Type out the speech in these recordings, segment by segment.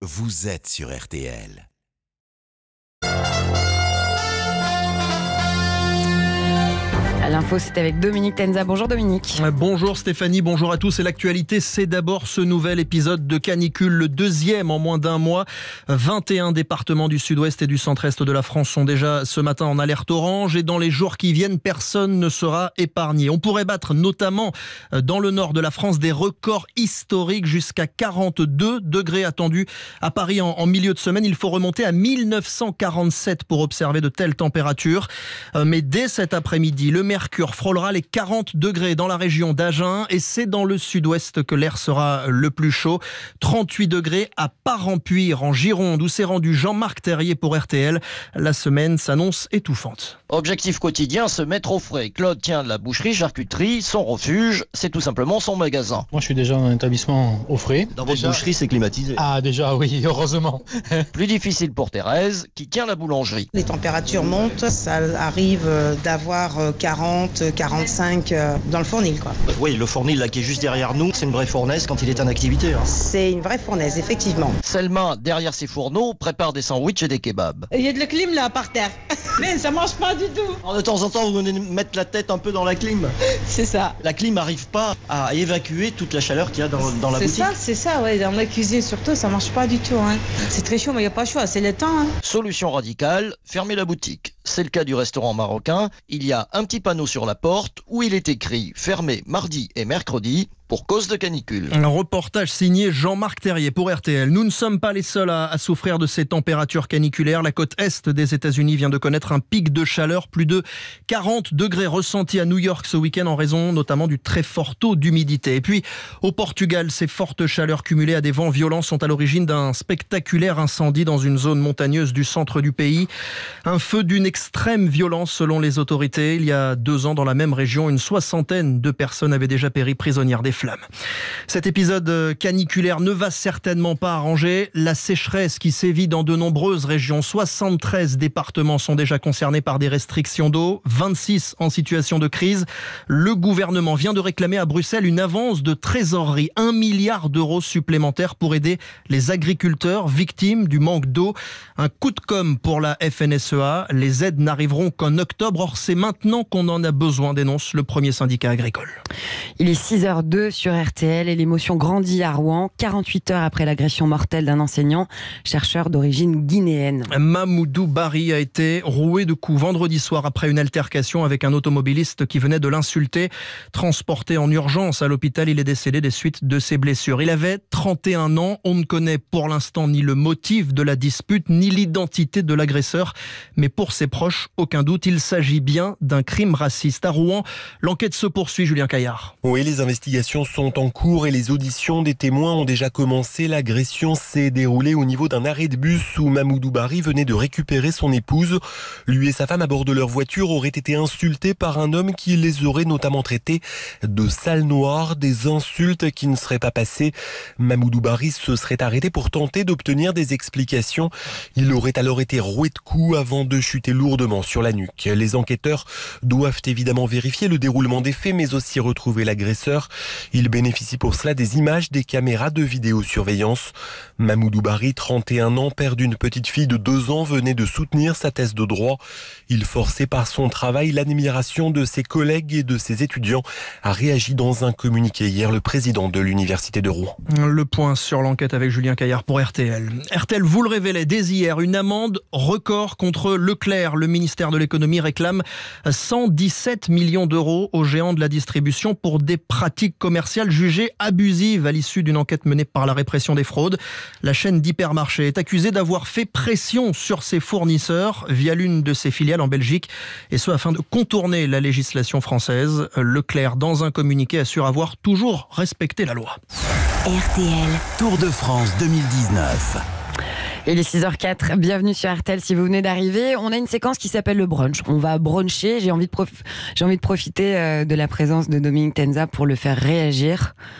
vous êtes sur RTL. À l'info, c'est avec Dominique Tenza. Bonjour Dominique. Bonjour Stéphanie, bonjour à tous. Et l'actualité, c'est d'abord ce nouvel épisode de canicule, le deuxième en moins d'un mois. 21 départements du sud-ouest et du centre-est de la France sont déjà ce matin en alerte orange. Et dans les jours qui viennent, personne ne sera épargné. On pourrait battre notamment dans le nord de la France des records historiques jusqu'à 42 degrés attendus à Paris en milieu de semaine. Il faut remonter à 1947 pour observer de telles températures. Mais dès cet après-midi, le mercure frôlera les 40 degrés dans la région d'Agen et c'est dans le sud-ouest que l'air sera le plus chaud. 38 degrés à Parampuire en Gironde où s'est rendu Jean-Marc Terrier pour RTL. La semaine s'annonce étouffante. Objectif quotidien, se mettre au frais. Claude tient de la boucherie-charcuterie. Son refuge, c'est tout simplement son magasin. Moi je suis déjà dans un établissement au frais. Dans votre boucherie, c'est climatisé. Ah déjà oui, heureusement. Plus difficile pour Thérèse, qui tient la boulangerie. Les températures montent, ça arrive d'avoir 40, 45 dans le fournil, quoi. Oui, le fournil là qui est juste derrière nous, c'est une vraie fournaise quand il est en activité. C'est une vraie fournaise, effectivement. Selma, derrière ses fourneaux, prépare des sandwichs et des kebabs. Il y a de la clim là par terre. Mais ça mange pas du tout. Alors, de temps en temps, vous venez mettre la tête un peu dans la clim. C'est ça. La clim n'arrive pas à évacuer toute la chaleur qu'il y a dans la boutique. C'est ça, ouais. Dans la cuisine surtout, ça marche pas du tout. Hein. C'est très chaud, mais il n'y a pas le choix, c'est le temps. Hein. Solution radicale, fermer la boutique. C'est le cas du restaurant marocain. Il y a un petit panneau sur la porte où il est écrit « Fermé mardi et mercredi ». Pour cause de canicule. Un reportage signé Jean-Marc Terrier pour RTL. Nous ne sommes pas les seuls à souffrir de ces températures caniculaires. La côte est des États-Unis vient de connaître un pic de chaleur. Plus de 40 degrés ressentis à New York ce week-end en raison notamment du très fort taux d'humidité. Et puis au Portugal, ces fortes chaleurs cumulées à des vents violents sont à l'origine d'un spectaculaire incendie dans une zone montagneuse du centre du pays. Un feu d'une extrême violence selon les autorités. Il y a 2 ans dans la même région, une soixantaine de personnes avaient déjà péri prisonnières des flammes. Cet épisode caniculaire ne va certainement pas arranger la sécheresse qui sévit dans de nombreuses régions. 73 départements sont déjà concernés par des restrictions d'eau, 26 en situation de crise. Le gouvernement vient de réclamer à Bruxelles une avance de trésorerie, 1 milliard d'euros supplémentaires pour aider les agriculteurs victimes du manque d'eau. Un coup de com' pour la FNSEA. Les aides n'arriveront qu'en octobre. Or, c'est maintenant qu'on en a besoin, dénonce le premier syndicat agricole. Il est 6h02 sur RTL et l'émotion grandit à Rouen, 48 heures après l'agression mortelle d'un enseignant, chercheur d'origine guinéenne. Mamoudou Bari a été roué de coups vendredi soir après une altercation avec un automobiliste qui venait de l'insulter. Transporté en urgence à l'hôpital, il est décédé des suites de ses blessures. Il avait 31 ans. On ne connaît pour l'instant ni le motif de la dispute, ni l'identité de l'agresseur. Mais pour ses proches, aucun doute, il s'agit bien d'un crime raciste. À Rouen, l'enquête se poursuit, Julien Caillard. Oui, les investigations sont en cours et les auditions des témoins ont déjà commencé. L'agression s'est déroulée au niveau d'un arrêt de bus où Mamoudou Bari venait de récupérer son épouse. Lui et sa femme à bord de leur voiture auraient été insultés par un homme qui les aurait notamment traités de sales noirs, des insultes qui ne seraient pas passées. Mamoudou Bari se serait arrêté pour tenter d'obtenir des explications. Il aurait alors été roué de coups avant de chuter lourdement sur la nuque. Les enquêteurs doivent évidemment vérifier le déroulement des faits mais aussi retrouver l'agresseur. Il bénéficie pour cela des images des caméras de vidéosurveillance. Mamoudou Bari, 31 ans, père d'une petite fille de 2 ans, venait de soutenir sa thèse de droit. Il forçait par son travail l'admiration de ses collègues et de ses étudiants, a réagi dans un communiqué hier le président de l'université de Rouen. Le point sur l'enquête avec Julien Caillard pour RTL. RTL vous le révélait dès hier, une amende record contre Leclerc. Le ministère de l'économie réclame 117 millions d'euros aux géants de la distribution pour des pratiques commerciales jugées abusives à l'issue d'une enquête menée par la répression des fraudes. La chaîne d'hypermarchés est accusée d'avoir fait pression sur ses fournisseurs via l'une de ses filiales en Belgique, et ce afin de contourner la législation française. Leclerc, dans un communiqué, assure avoir toujours respecté la loi. RTL Tour de France 2019. Il est 6h04, bienvenue sur RTL si vous venez d'arriver. On a une séquence qui s'appelle le brunch. On va bruncher, j'ai envie de profiter de la présence de Dominique Tenza pour le faire réagir.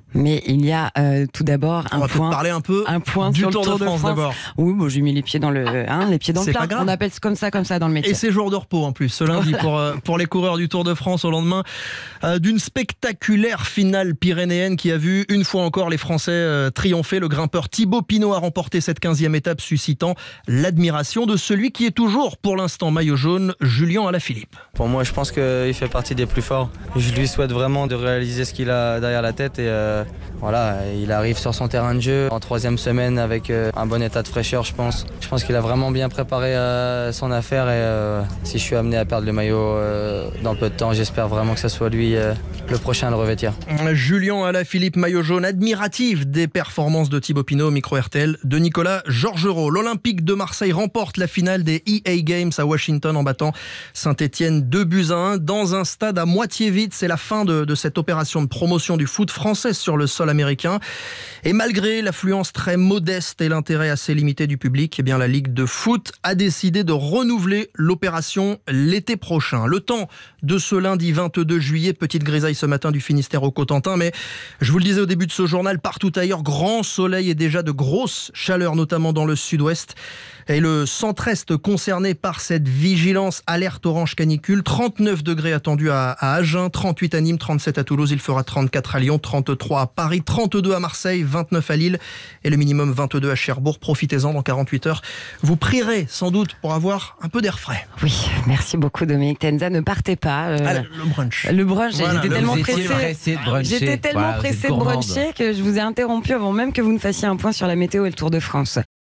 Mais il y a tout d'abord On va peut-être parler un peu du sur le Tour de France d'abord. Oui, bon, j'ai mis les pieds dans le C'est plat. pas grave. On appelle comme ça dans le métier. Et c'est jour de repos en plus, ce lundi pour les coureurs du Tour de France au lendemain d'une spectaculaire finale pyrénéenne qui a vu une fois encore les Français triompher. Le grimpeur Thibaut Pinot a remporté cette 15e étape, suscitant l'admiration de celui qui est toujours pour l'instant maillot jaune, Julian Alaphilippe. Pour moi, je pense qu'il fait partie des plus forts. Je lui souhaite vraiment de réaliser ce qu'il a derrière la tête et voilà, il arrive sur son terrain de jeu en 3e semaine avec un bon état de fraîcheur, je pense. Je pense qu'il a vraiment bien préparé son affaire et si je suis amené à perdre le maillot dans peu de temps, j'espère vraiment que ce soit lui le prochain à le revêtir. Julian Alaphilippe, maillot jaune, admiratif des performances de Thibaut Pinot, micro RTL de Nicolas Georgerot. L'Olympique de Marseille remporte la finale des EA Games à Washington en battant Saint-Etienne 2-1 dans un stade à moitié vide. C'est la fin de cette opération de promotion du foot français sur le sol américain. Et malgré l'affluence très modeste et l'intérêt assez limité du public, eh bien la Ligue de foot a décidé de renouveler l'opération l'été prochain. Le temps de ce lundi 22 juillet, petite grisaille ce matin du Finistère au Cotentin, mais je vous le disais au début de ce journal, partout ailleurs, grand soleil et déjà de grosses chaleurs, notamment dans le sud-ouest. Et le centre-est concerné par cette vigilance alerte orange canicule, 39 degrés attendus à Agen, 38 à Nîmes, 37 à Toulouse, il fera 34 à Lyon, 33 à Paris, 32 à Marseille, 29 à Lille et le minimum 22 à Cherbourg. Profitez-en dans 48 heures. Vous prierez sans doute pour avoir un peu d'air frais. Oui, merci beaucoup Dominique Tenza, ne partez pas. Le brunch. Le brunch, voilà, j'étais tellement pressée de bruncher que je vous ai interrompu avant même que vous ne fassiez un point sur la météo et le Tour de France.